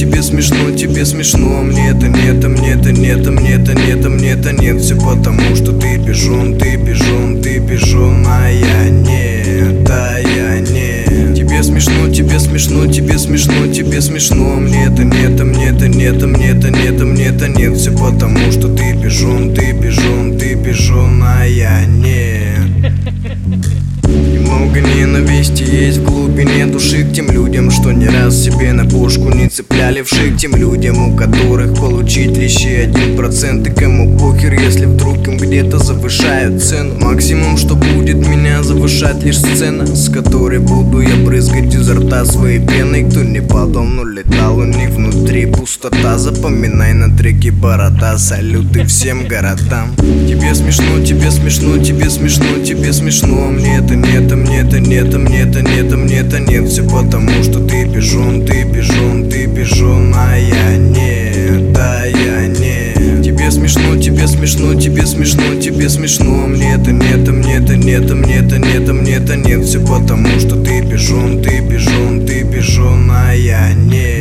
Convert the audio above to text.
смешно, мне это нет, а мне это нет, а мне это нет, а мне это нет. Все потому, что ты пижон, а я нет, а я нет. Тебе смешно, мне это нет, а мне это нет, а мне это нет, а мне это нет. Все потому, что ты пижон, а я нет. Немного ненависти есть в глубине души к тем людям, что не раз себе на пушку не цепляли вши, к тем людям, у которых получить лишь 1%, и кому похер, если вдруг им где-то завышают цену. Максимум, что будет меня завышать, лишь сцена, с которой буду я брызгать изо рта своей пеной. Кто не падал, но летал, у них внутри пустота. Запоминай на треке борода, салюты всем городам. Тебе смешно, мне это нет, а мне это нет, а мне это нет, а мне это нет. Все потому, что ты пижон, а я нет, а я нет. Тебе смешно, мне это нет, а мне это нет, а мне это нет, а мне это нет. Все потому, что ты пижон, а я нет.